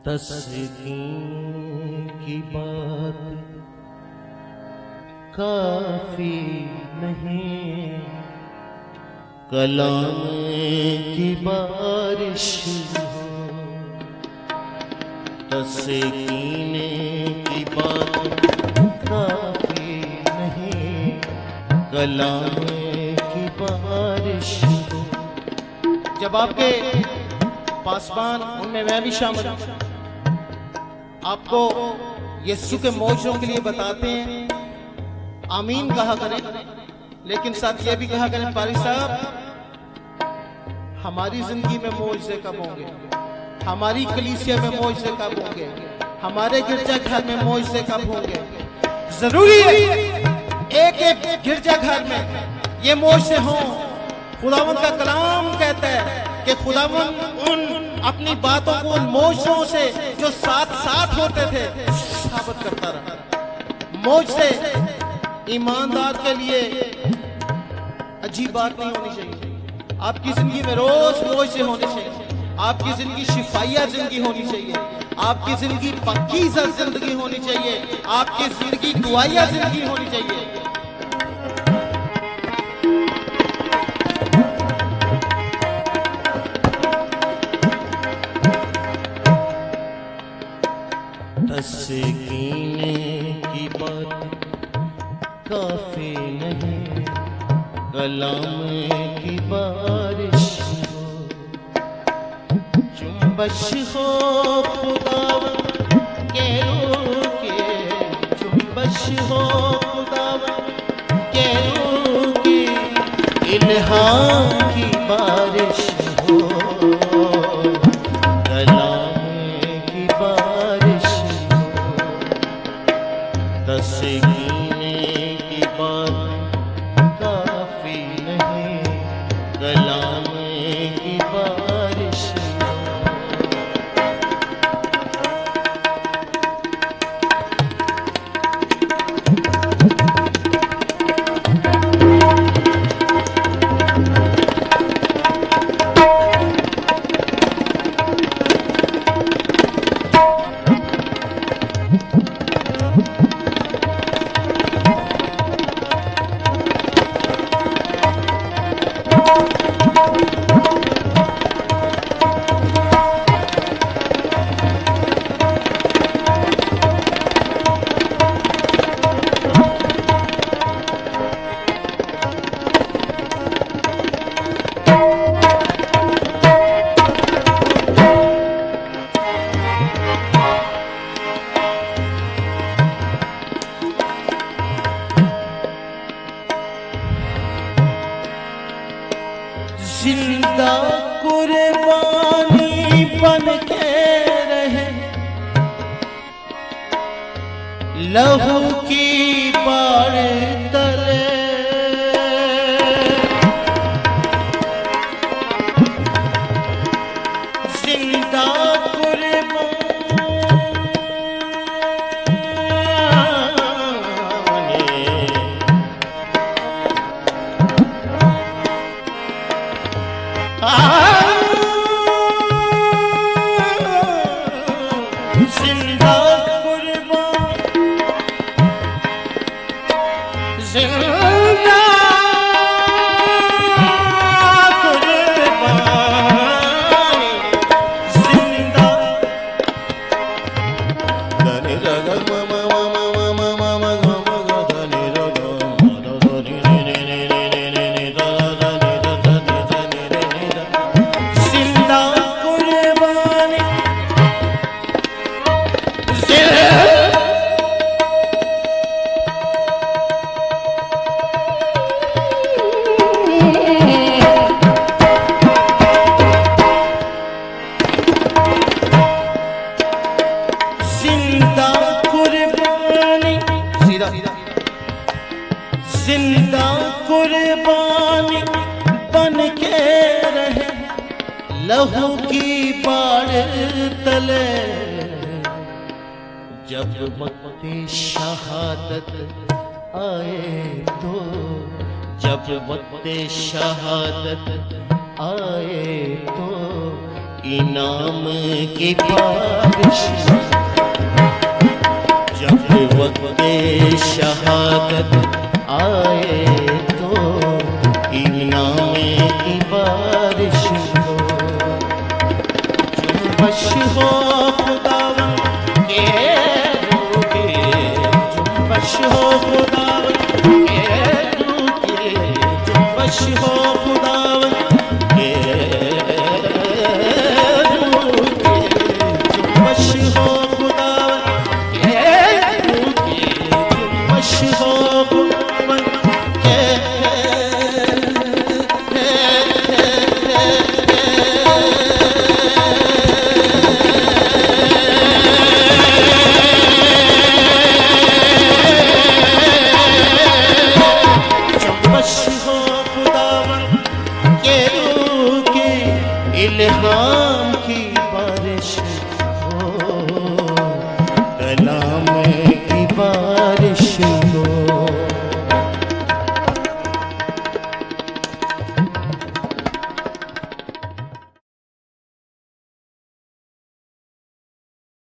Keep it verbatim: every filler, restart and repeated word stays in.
तस्कीन की बात काफी नहीं, कलाम की बारिश हो। तस्कीन की बात काफी नहीं, कलाम की बारिश हो। जब आपके पासबान, उनमें मैं भी शामिल, आपको यीशु के मौजों के लिए बताते हैं, आमीन कहा करें, लेकिन साथ ये भी कहा करें, पारी साहब हमारी जिंदगी में मौजे कब होंगे, हमारी कलीसिया में मौजे कब होंगे, हमारे गिरजाघर में मौजे कब होंगे। जरूरी है एक एक गिरजाघर में ये मौजे हों। खुदावंद का कलाम कहता है कि खुदावंद उन अपनी बातों को उन मौजों से जो साथ साथ होते थे साबित करता रहा। मौजे ईमानदार के लिए अजीब बात नहीं होनी चाहिए। आपकी जिंदगी में रोज मौजे होने चाहिए। आपकी जिंदगी शिफाइया जिंदगी होनी चाहिए। आपकी जिंदगी पक्कीज़ा जिंदगी होनी चाहिए। आपकी जिंदगी दुआया जिंदगी होनी चाहिए। तस्कीन की बात काफी नहीं, कलाम की बारिश हो। चुंबश हो खुदावंद के रूह के, चुंबश हो खुदावंद के रूह की, इल्हाम की बारिश हो। तस्कीन की बात काफी नहीं, कलाम की बारिश हो। जिंदा कुर्बानी बन के रहे, लहू की बाढ़ तले। जिंदा कुर्बानी जिंदा कुर्बान, जिंदा कुर्बानी, जिंदा धनी रग मम मम मम मम मम धनी रग धनी रे रे रे रे रे रे धनी धनी धनी रे रे। जिंदा कुर्बानी, जिंदा कुर्बानी, जिंदा कुर्बानी बन के रहे, लहू की बाढ़ तले। जब वक्त शहादत आए तो, जब वक्त शहादत आए तो इनाम की बारिश जब वक्त शहादत आए तो इनाम की बारिश हो। जुम्बश हो खुदावन के रूठे, जुम्बश हो खुदावन के रूठे, जुम्बश हो खुदावन के रूठे, जुम्बश हो खुदावन के रूठे, जुम्बश हो खुदावन के इल्हाम